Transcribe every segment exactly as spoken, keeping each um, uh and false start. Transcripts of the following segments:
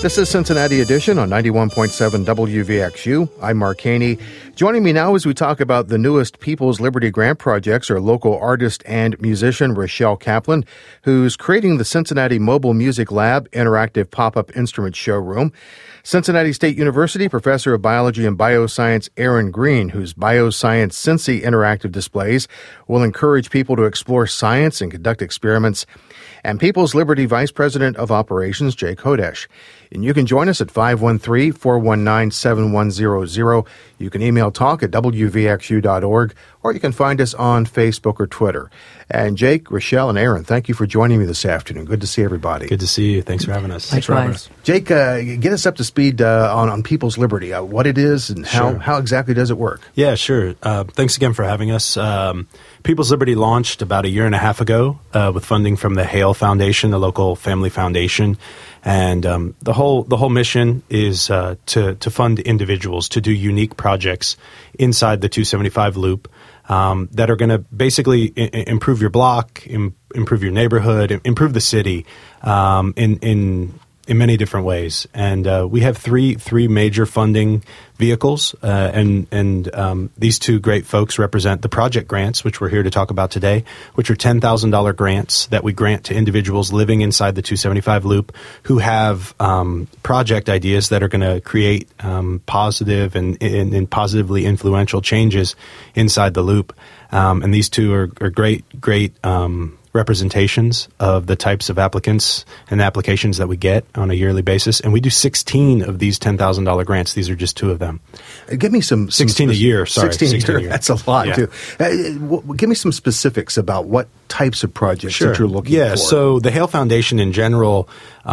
This is Cincinnati Edition on ninety-one point seven W V X U. I'm Mark Haney. Joining me now as we talk about the newest People's Liberty Grant projects are local artist and musician Rochelle Kaplan, who's creating the Cincinnati Mobile Music Lab interactive pop-up instrument showroom. Cincinnati State University Professor of Biology and Bioscience Aaron Green, whose Bioscience Cincy interactive displays will encourage people to explore science and conduct experiments, and People's Liberty Vice President of Operations Jay Kodesh. And you can join us at five one three, four one nine, seven one zero zero. You can email talk at w v x u dot org, or you can find us on Facebook or Twitter. And Jake, Rochelle, and Aaron, thank you for joining me this afternoon. Good to see everybody. Good to see you. Thanks for having us. Thanks for having us. Jake, uh, get us up to speed uh, on, on People's Liberty, uh, what it is and how, Sure. how exactly does it work? Yeah, sure. Uh, thanks again for having us. Um, People's Liberty launched about a year and a half ago uh, with funding from the Hale Foundation, the local family foundation. And um, the whole the whole mission is uh, to to fund individuals to do unique projects inside the two seventy-five loop um, that are going to basically I- improve your block, Im- improve your neighborhood, improve the city um, in in in many different ways. And uh, we have three three major funding vehicles, uh, and and um, these two great folks represent the project grants, which we're here to talk about today, which are ten thousand dollars grants that we grant to individuals living inside the two seventy-five loop who have um, project ideas that are going to create um, positive and, and, and positively influential changes inside the loop. Um, and these two are, are great, great um representations of the types of applicants and applications that we get on a yearly basis. And we do sixteen of these ten thousand dollars grants. These are just two of them. Uh, give me some... some sixteen a year, sorry. sixteen, sixteen a a year. year. That's a lot, Yeah. too. Uh, w- give me some specifics about what types of projects that you're looking yeah, for. so the Hale Foundation in general,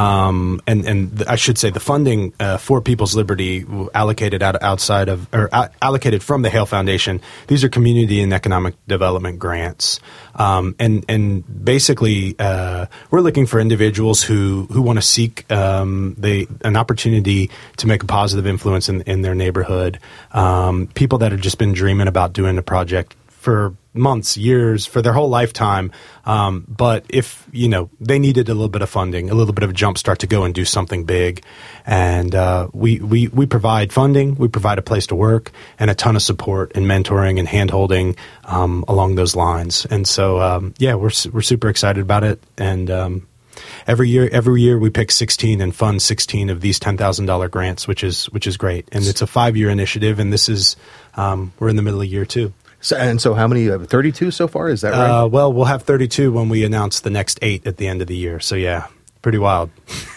um, and, and the, I should say the funding uh, for People's Liberty allocated out, outside of, or uh, allocated from the Hale Foundation, these are community and economic development grants. Um, and, and basically, uh, we're looking for individuals who, who want to seek um, the, an opportunity to make a positive influence in, in their neighborhood, um, people that have just been dreaming about doing a project for months, years, for their whole lifetime. Um, but if, you know, they needed a little bit of funding, a little bit of a jump start to go and do something big. And uh, we, we, we provide funding, we provide a place to work, and a ton of support and mentoring and hand-holding um, along those lines. And so, um, yeah, we're we're super excited about it. And um, every year every year we pick sixteen and fund sixteen of these ten thousand dollars grants, which is which is great. And it's a five-year initiative, and this is, um, we're in the middle of year two. So, and so how many? Uh, thirty-two so far? Is that right? Uh, well, we'll have thirty-two when we announce the next eight at the end of the year. So, yeah, pretty wild.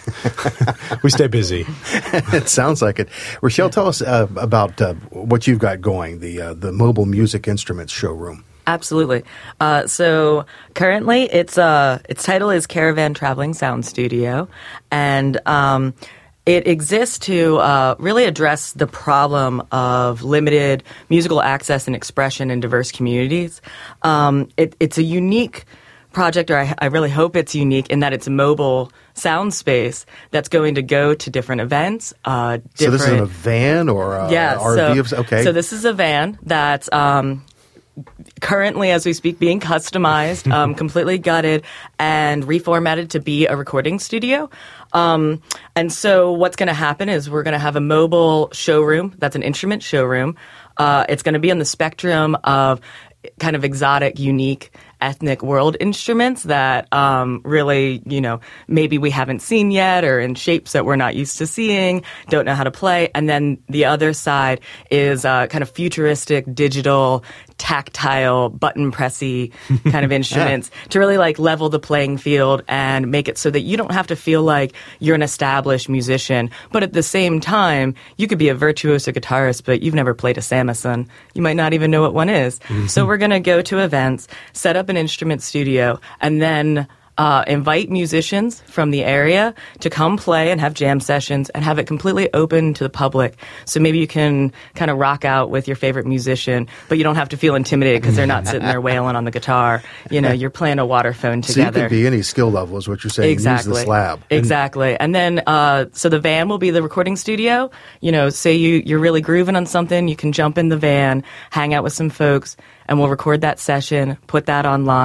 We stay busy. It sounds like it. Rochelle, tell us uh, about uh, what you've got going, the uh, the Mobile Music Instruments showroom. Absolutely. Uh, so currently, its uh, its title is Caravan Traveling Sound Studio, and um, it exists to uh, really address the problem of limited musical access and expression in diverse communities. Um, it, it's a unique project, or I, I really hope it's unique in that it's a mobile sound space that's going to go to different events. Uh, different, so this is in a van or a yeah, R V? So, okay. So this is a van that's um, currently, as we speak, being customized, um, completely gutted, and reformatted to be a recording studio. Um, and so what's going to happen is we're going to have a mobile showroom that's an instrument showroom. Uh, it's going to be on the spectrum of kind of exotic, unique, ethnic world instruments that um, really, you know, maybe we haven't seen yet, or in shapes that we're not used to seeing, don't know how to play. And then the other side is uh, kind of futuristic, digital, tactile, button pressy kind of instruments yeah. to really like level the playing field and make it so that you don't have to feel like you're an established musician, but at the same time, you could be a virtuoso guitarist, but you've never played a Samson. You might not even know what one is. Mm-hmm. So we're going to go to events, set up an instrument studio, and then Uh, invite musicians from the area to come play and have jam sessions and have it completely open to the public. So maybe you can kind of rock out with your favorite musician, but you don't have to feel intimidated because they're not sitting there wailing on the guitar. You know, you're playing a waterphone together. So you could be any skill level is what you're saying. Exactly. Use this lab. Exactly. And then, uh, so the van will be the recording studio. You know, say you, you're really grooving on something, you can jump in the van, hang out with some folks, and we'll record that session, put that online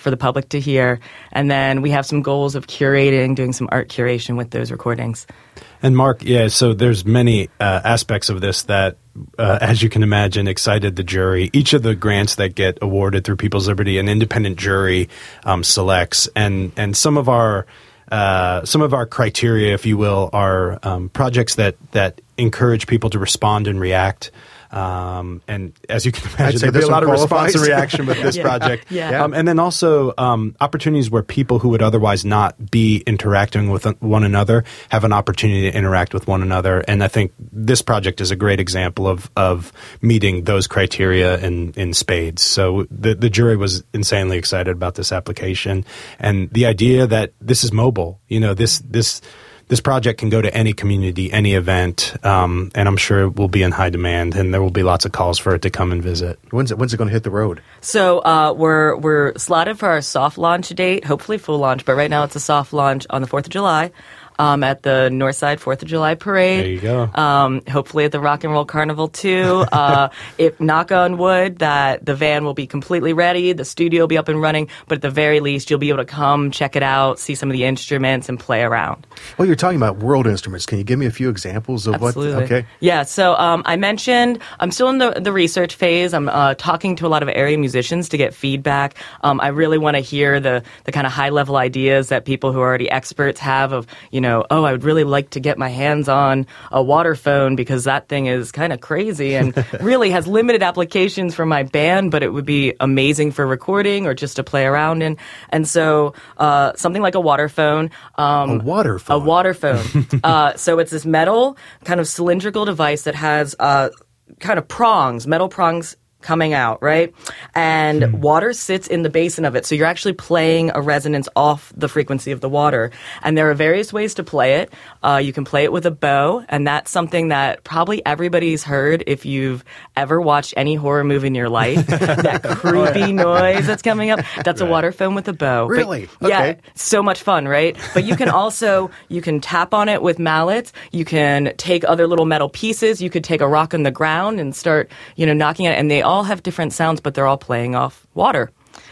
for the public to hear. And then we have some goals of curating, doing some art curation with those recordings. And Mark, yeah, so there's many uh, aspects of this that, uh, as you can imagine, excited the jury. Each of the grants that get awarded through People's Liberty, an independent jury um, selects, and and some of our uh, some of our criteria, if you will, are um, projects that that encourage people to respond and react. Um, and as you can imagine, there'll be a lot of response and reaction with this yeah. project. Yeah. Um, and then also um, opportunities where people who would otherwise not be interacting with one another have an opportunity to interact with one another. And I think this project is a great example of, of meeting those criteria in, in spades. So the, the jury was insanely excited about this application. And the idea that this is mobile, you know, this this This project can go to any community, any event, um, and I'm sure it will be in high demand, and there will be lots of calls for it to come and visit. When's it, when's it going to hit the road? So uh, we're we're slotted for our soft launch date, hopefully full launch, but right now it's a soft launch on the fourth of July. Um, at the Northside fourth of July Parade. There you go. Um, hopefully at the Rock and Roll Carnival, too. Uh, if, knock on wood, that the van will be completely ready, the studio will be up and running, but at the very least, you'll be able to come, check it out, see some of the instruments, and play around. Well, you're talking about world instruments. Can you give me a few examples of Absolutely. what? Okay. Yeah, so um, I mentioned, I'm still in the, the research phase. I'm uh, talking to a lot of area musicians to get feedback. Um, I really want to hear the, the kind of high-level ideas that people who are already experts have of, you know, know, oh, I would really like to get my hands on a water phone because that thing is kind of crazy and really has limited applications for my band, but it would be amazing for recording or just to play around in. And so uh, something like a water phone. Um, a water phone? A water phone. uh, so it's this metal kind of cylindrical device that has uh, kind of prongs, metal prongs coming out, right? And hmm. water sits in the basin of it. So you're actually playing a resonance off the frequency of the water. And there are various ways to play it. Uh, you can play it with a bow, and that's something that probably everybody's heard if you've ever watched any horror movie in your life. That creepy noise that's coming up. That's right. A water phone with a bow. Really? But, okay. Yeah, so much fun, right? But you can also, you can tap on it with mallets. You can take other little metal pieces. You could take a rock on the ground and start, you know, knocking at it. And they all all have different sounds, but they're all playing off water.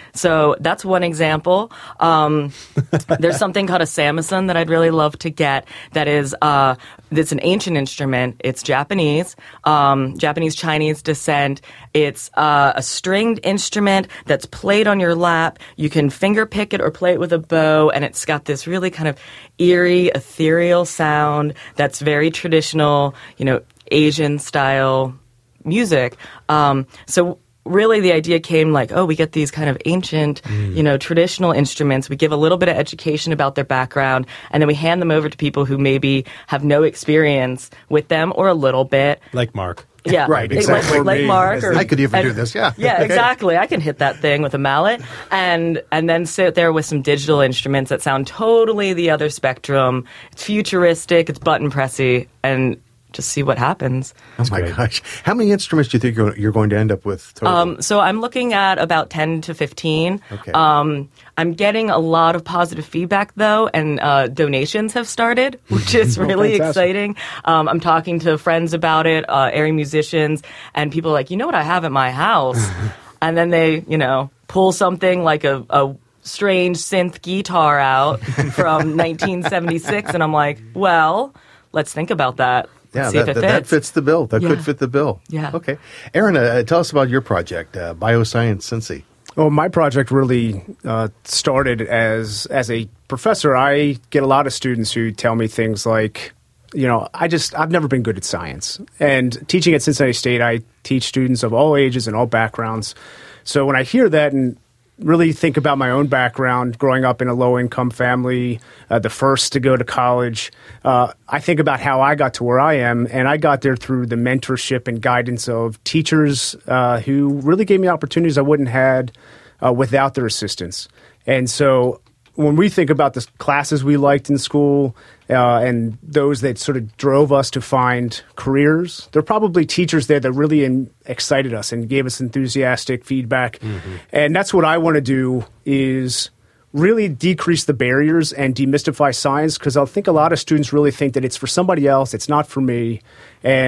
So that's one example. Um, there's something called a samisen that I'd really love to get. That is, uh, it's an ancient instrument. It's Japanese, um, Japanese Chinese descent. It's uh, a stringed instrument that's played on your lap. You can finger pick it or play it with a bow, and it's got this really kind of eerie, ethereal sound that's very traditional, you know, Asian style music. Um, so really the idea came like, oh, we get these kind of ancient, mm. you know, traditional instruments. We give a little bit of education about their background, and then we hand them over to people who maybe have no experience with them or a little bit. Like Mark. Yeah, right, exactly. Like, like Mark. Or, I could even and, do this, yeah. Yeah, exactly. I can hit that thing with a mallet and and then sit there with some digital instruments that sound totally the other spectrum. It's futuristic, it's button pressy, and just see what happens. Oh, my great. gosh. How many instruments do you think you're, you're going to end up with total? Um, so I'm looking at about ten to fifteen. Okay. Um, I'm getting a lot of positive feedback, though, and uh, donations have started, which is really oh, exciting. Um, I'm talking to friends about it, uh, area musicians, and people are like, you know what I have at my house? And then they, you know, pull something like a... a strange synth guitar out from nineteen seventy-six, and I'm like, well, let's think about that. Yeah, See that, if it that, fits. that fits the bill. That yeah. could fit the bill. Yeah. Okay. Aaron, uh, tell us about your project, uh, Bioscience Cincy. Well, my project really uh, started as as a professor. I get a lot of students who tell me things like, you know, I just, I've never been good at science. And teaching at Cincinnati State, I teach students of all ages and all backgrounds. So when I hear that and really think about my own background, growing up in a low-income family, uh, the first to go to college, uh, I think about how I got to where I am, and I got there through the mentorship and guidance of teachers uh, who really gave me opportunities I wouldn't have had uh, without their assistance. And so when we think about the classes we liked in school uh, and those that sort of drove us to find careers, there are probably teachers there that really in, excited us and gave us enthusiastic feedback. Mm-hmm. And that's what I want to do is really decrease the barriers and demystify science, because I think a lot of students really think that it's for somebody else, it's not for me. And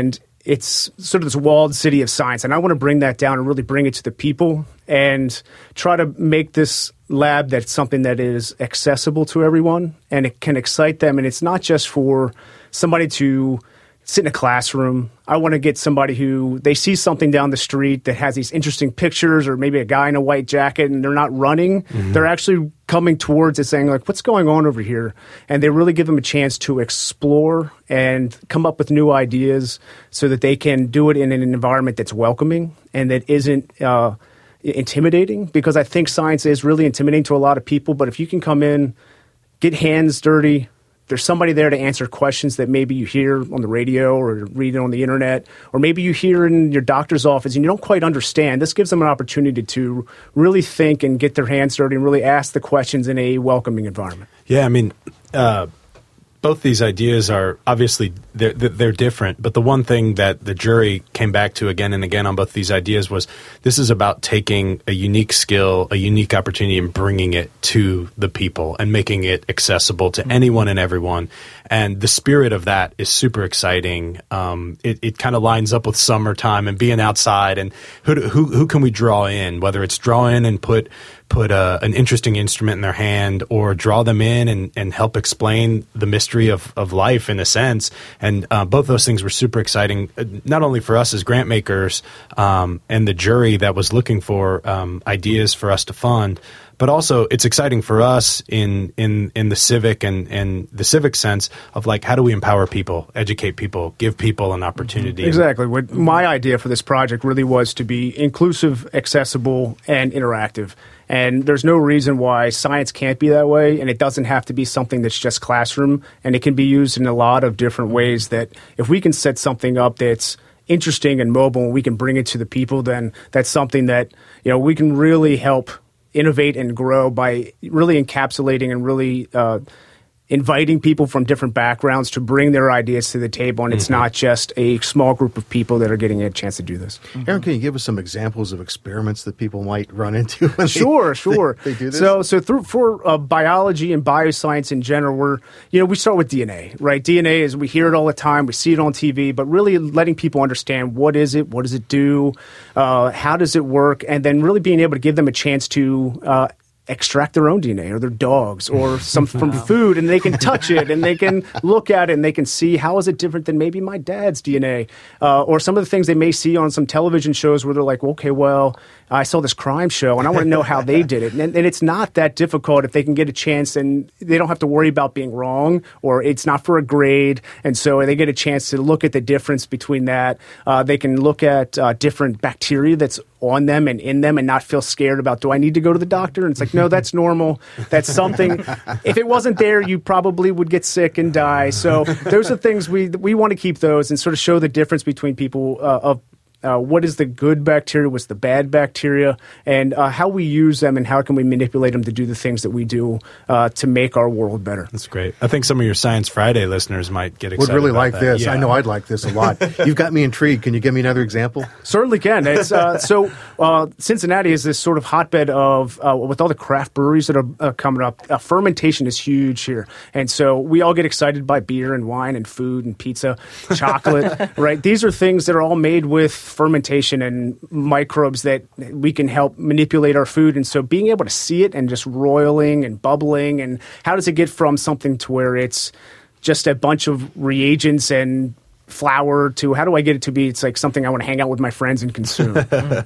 it's sort of this walled city of science. And I want to bring that down and really bring it to the people and try to make this lab that's something that is accessible to everyone and it can excite them. And it's not just for somebody to sit in a classroom. I want to get somebody who they see something down the street that has these interesting pictures, or maybe a guy in a white jacket, and they're not running. Mm-hmm. They're actually coming towards it saying, like, what's going on over here? And they really give them a chance to explore and come up with new ideas so that they can do it in an environment that's welcoming and that isn't uh, intimidating, because I think science is really intimidating to a lot of people. But if you can come in, get hands dirty, there's somebody there to answer questions that maybe you hear on the radio or read on the internet, or maybe you hear in your doctor's office and you don't quite understand. This gives them an opportunity to really think and get their hands dirty and really ask the questions in a welcoming environment. Yeah, I mean, uh, both these ideas are obviously they're, they're different, but the one thing that the jury came back to again and again on both these ideas was this is about taking a unique skill, a unique opportunity, and bringing it to the people and making it accessible to anyone and everyone. And the spirit of that is super exciting. Um, it it kind of lines up with summertime and being outside. And who who who can we draw in? Whether it's draw in and put put a, an interesting instrument in their hand, or draw them in and, and help explain the mystery of, of life in a sense. And uh, both those things were super exciting, not only for us as grant makers um, and the jury that was looking for um, ideas for us to fund, but also it's exciting for us in in, in the civic and, and the civic sense of, like, how do we empower people, educate people, give people an opportunity? Exactly. What my idea for this project really was to be inclusive, accessible, and interactive. And there's no reason why science can't be that way, and it doesn't have to be something that's just classroom, and it can be used in a lot of different ways. That if we can set something up that's interesting and mobile and we can bring it to the people, then that's something that, you know, we can really help innovate and grow by really encapsulating and really uh, inviting people from different backgrounds to bring their ideas to the table. And it's mm-hmm. not just a small group of people that are getting a chance to do this. Mm-hmm. Aaron, can you give us some examples of experiments that people might run into when sure, they, sure. They, they do this? So, so through, for uh, biology and bioscience in general, we're, you know, we start with D N A, right? D N A is, we hear it all the time, we see it on T V, but really letting people understand what is it, what does it do, uh, how does it work, and then really being able to give them a chance to uh, extract their own D N A, or their dogs, or some from wow. food, and they can touch it and they can look at it and they can see how is it different than maybe my dad's D N A, uh, or some of the things they may see on some television shows where they're like, okay, well, I saw this crime show and I want to know how they did it. And, and it's not that difficult if they can get a chance, and they don't have to worry about being wrong, or it's not for a grade. And so they get a chance to look at the difference between that. Uh, they can look at uh, different bacteria that's on them and in them and not feel scared about, do I need to go to the doctor? And it's like, no, that's normal. That's something. If it wasn't there, you probably would get sick and die. So those are things we we want to keep those and sort of show the difference between people uh, of Uh, what is the good bacteria, what's the bad bacteria, and uh, how we use them and how can we manipulate them to do the things that we do uh, to make our world better. That's great. I think some of your Science Friday listeners might get excited Would really about like that. this. Yeah. I know I'd like this a lot. You've got me intrigued. Can you give me another example? Certainly can. It's, uh, so uh, Cincinnati is this sort of hotbed of, uh, with all the craft breweries that are uh, coming up, uh, fermentation is huge here. And so we all get excited by beer and wine and food and pizza, chocolate, right? These are things that are all made with fermentation and microbes that we can help manipulate our food. And so being able to see it and just roiling and bubbling, and how does it get from something to where it's just a bunch of reagents and flour to how do I get it to be, it's like something I want to hang out with my friends and consume.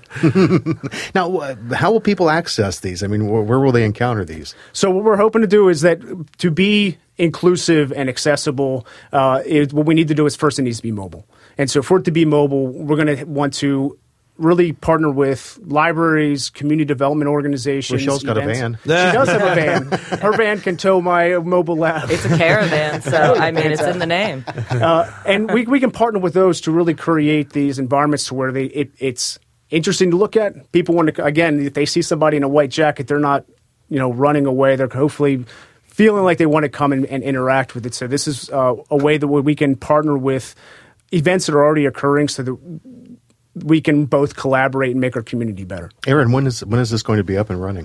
Now, uh, how will people access these? I mean, wh- where will they encounter these? So what we're hoping to do is that to be inclusive and accessible, uh, it, what we need to do is first it needs to be mobile. And so for it to be mobile, we're going to want to really partner with libraries, community development organizations. Rochelle's got events. a van. She does have a van. Her van can tow my mobile lab. It's a caravan, so I mean, it's in the name. Uh, and we we can partner with those to really create these environments to where they it, it's interesting to look at. People want to, again, if they see somebody in a white jacket, they're not, you know, running away. They're hopefully feeling like they want to come and, and interact with it. So this is uh, a way that we can partner with events that are already occurring so that we can both collaborate and make our community better. Aaron, when is when is this going to be up and running?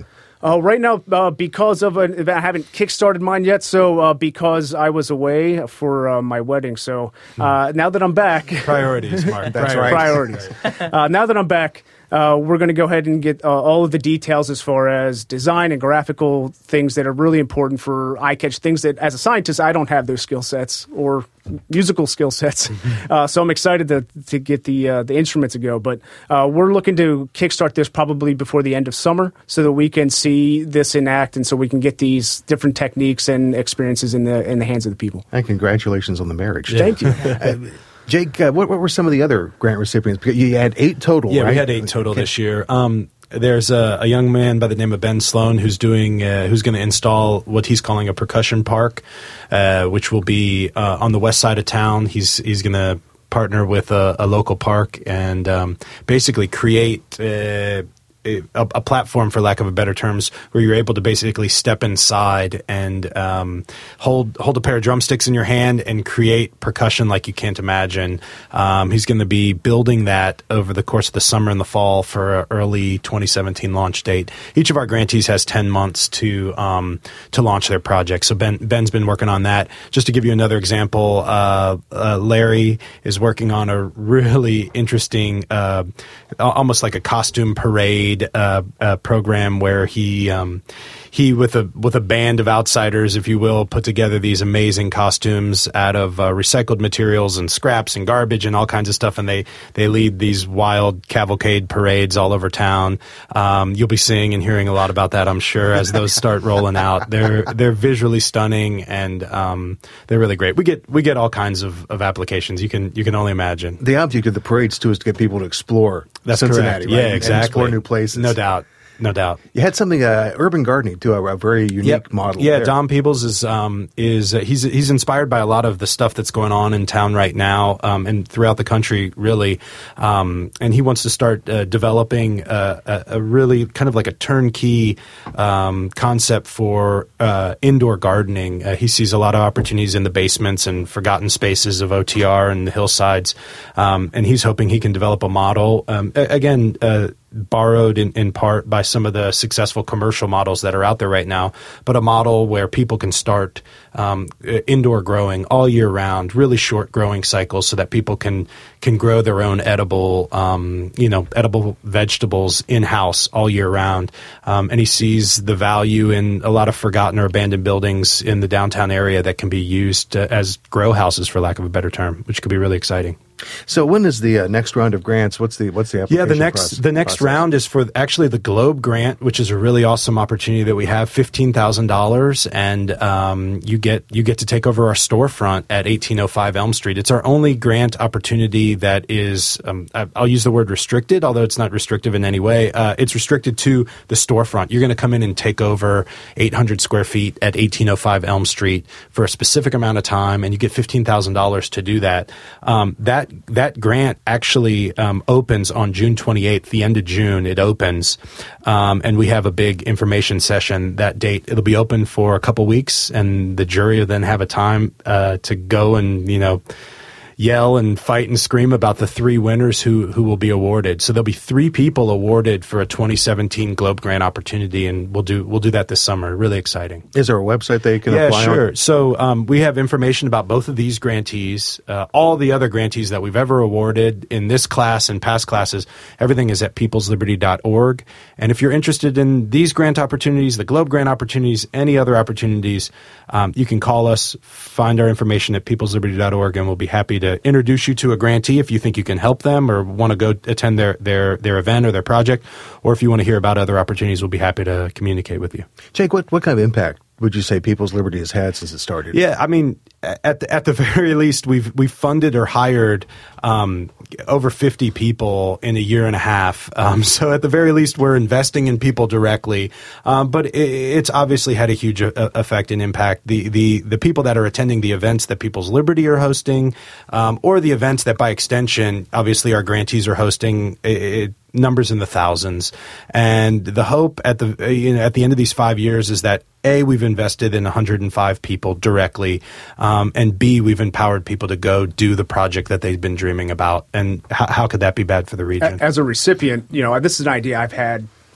Uh, right now, uh, because of an, I haven't kickstarted mine yet, so uh, because I was away for uh, my wedding. So uh, now that I'm back, priorities, Mark. That's priorities. right. Priorities. uh, now that I'm back. Uh, we're going to go ahead and get uh, all of the details as far as design and graphical things that are really important for eye-catch, things that, as a scientist, I don't have those skill sets or musical skill sets. Uh, so I'm excited to to get the uh, the instrument to go. But uh, we're looking to kickstart this probably before the end of summer so that we can see this in act and so we can get these different techniques and experiences in the in the hands of the people. And congratulations on the marriage. Yeah. Thank you. uh, Jake, uh, what, what were some of the other grant recipients? Because you had eight total, Yeah, right? we had eight total Okay. this year. Um, there's a, a young man by the name of Ben Sloan who's doing uh, who's going to install what he's calling a percussion park, uh, which will be uh, on the west side of town. He's he's going to partner with a, a local park and um, basically create. Uh, A, a platform, for lack of a better terms, where you're able to basically step inside and um, hold hold a pair of drumsticks in your hand and create percussion like you can't imagine. Um, he's going to be building that over the course of the summer and the fall for an early twenty seventeen launch date. Each of our grantees has ten months to um, to launch their project. So Ben Ben's been working on that. Just to give you another example, uh, uh, Larry is working on a really interesting, uh, almost like a costume parade. Uh, uh, program where he um, he with a with a band of outsiders, if you will, put together these amazing costumes out of uh, recycled materials and scraps and garbage and all kinds of stuff, and they they lead these wild cavalcade parades all over town. Um, you'll be seeing and hearing a lot about that, I'm sure, as those start rolling out. They're they're visually stunning and um, they're really great. We get we get all kinds of, of applications. You can you can only imagine. The object of the parades, too, is to get people to explore That's Cincinnati, correct. right? Yeah, And exactly. explore new places. No doubt. No doubt. You had something, uh, urban gardening, too, a, a very unique Yep. model. Yeah, there. Dom Peebles is um, is uh, he's he's inspired by a lot of the stuff that's going on in town right now um, and throughout the country, really. Um, and he wants to start uh, developing uh, a, a really kind of like a turnkey um, concept for uh, indoor gardening. Uh, he sees a lot of opportunities in the basements and forgotten spaces of O T R and the hillsides, um, and he's hoping he can develop a model. Um, a- again. Uh, borrowed in, in part by some of the successful commercial models that are out there right now, but a model where people can start um, indoor growing all year round, really short growing cycles so that people can can grow their own edible, um, you know, edible vegetables in-house all year round. Um, and he sees the value in a lot of forgotten or abandoned buildings in the downtown area that can be used uh, as grow houses, for lack of a better term, which could be really exciting. So when is the uh, next round of grants? What's the what's the application Yeah, the next process, the next process? round is for actually the Globe Grant, which is a really awesome opportunity that we have, fifteen thousand dollars, and um, you get you get to take over our storefront at eighteen oh five Elm Street. It's our only grant opportunity that is, um, I'll use the word restricted, although it's not restrictive in any way. Uh, it's restricted to the storefront. You're going to come in and take over eight hundred square feet at eighteen oh five Elm Street for a specific amount of time, and you get fifteen thousand dollars to do that. Um, that That grant actually um, opens on June twenty-eighth, the end of June. It opens, um, and we have a big information session that date. It'll be open for a couple weeks, and the jury will then have a time uh, to go and, you know, yell and fight and scream about the three winners who who will be awarded. So there'll be three people awarded for a twenty seventeen Globe Grant opportunity, and we'll do we'll do that this summer. Really exciting. Is there a website they can Yeah, apply sure. on? So um, we have information about both of these grantees, uh, all the other grantees that we've ever awarded in this class and past classes. Everything is at peoples liberty dot org. And if you're interested in these grant opportunities, the Globe Grant opportunities, any other opportunities, um, you can call us, find our information at peoples liberty dot org, and we'll be happy to introduce you to a grantee if you think you can help them or want to go attend their, their, their event or their project. Or if you want to hear about other opportunities, we'll be happy to communicate with you. Jake, what, what kind of impact would you say People's Liberty has had since it started? Yeah, I mean, at the, at the very least, we've we've funded or hired um, over fifty people in a year and a half. Um, so at the very least, we're investing in people directly. Um, but it, it's obviously had a huge a, effect and impact. The the the people that are attending the events that People's Liberty are hosting, um, or the events that, by extension, obviously our grantees are hosting. It, it, numbers in the thousands. And the hope at the you know, at the end of these five years is that A, we've invested in one hundred five people directly, um, and B, we've empowered people to go do the project that they've been dreaming about. And how, how could that be bad for the region? As a recipient, you know, this is an idea I've had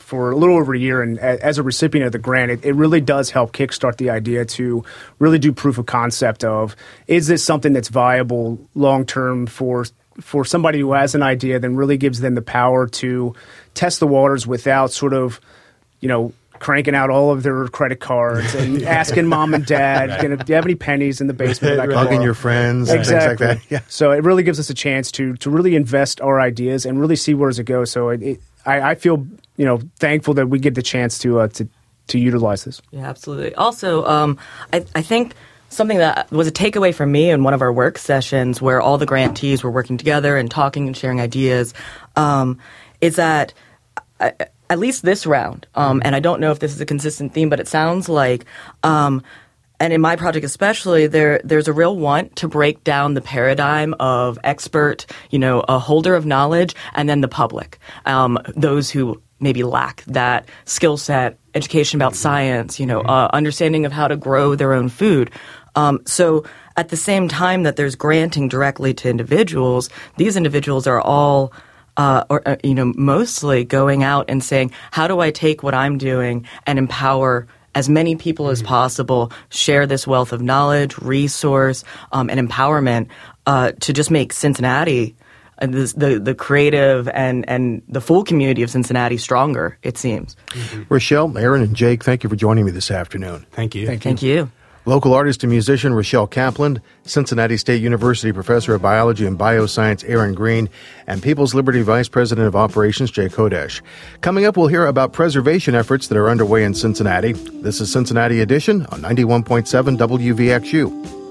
for a little over a year, and a, as a recipient of the grant, it, it really does help kickstart the idea to really do proof of concept of, is this something that's viable long-term for for somebody who has an idea, then really gives them the power to test the waters without sort of, you know, cranking out all of their credit cards and asking mom and dad, right. you know, do you have any pennies in the basement? That Hugging your friends, exactly. and things like that. Yeah. So it really gives us a chance to to really invest our ideas and really see where does it go. So it, it, I, I feel, you know, thankful that we get the chance to uh, to to utilize this. Yeah, absolutely. Also, um, I, I think something that was a takeaway for me in one of our work sessions where all the grantees were working together and talking and sharing ideas um, is that I, at least this round, um, and I don't know if this is a consistent theme, but it sounds like, um, and in my project especially, there there's a real want to break down the paradigm of expert, you know, a holder of knowledge, and then the public, um, those who maybe lack that skill set, education about science, you know, uh, understanding of how to grow their own food. Um, so at the same time that there's granting directly to individuals, these individuals are all Uh, or, uh, you know, mostly going out and saying, how do I take what I'm doing and empower as many people as possible, share this wealth of knowledge, resource, um, and empowerment uh, to just make Cincinnati, uh, the, the the creative and, and the full community of Cincinnati stronger, it seems. Mm-hmm. Rochelle, Aaron, and Jake, thank you for joining me this afternoon. Thank you. Thank you. Thank you. Local artist and musician Rochelle Kaplan, Cincinnati State University Professor of Biology and Bioscience Aaron Green, and People's Liberty Vice President of Operations Jake Hodesh. Coming up, we'll hear about preservation efforts that are underway in Cincinnati. This is Cincinnati Edition on ninety-one point seven W V X U.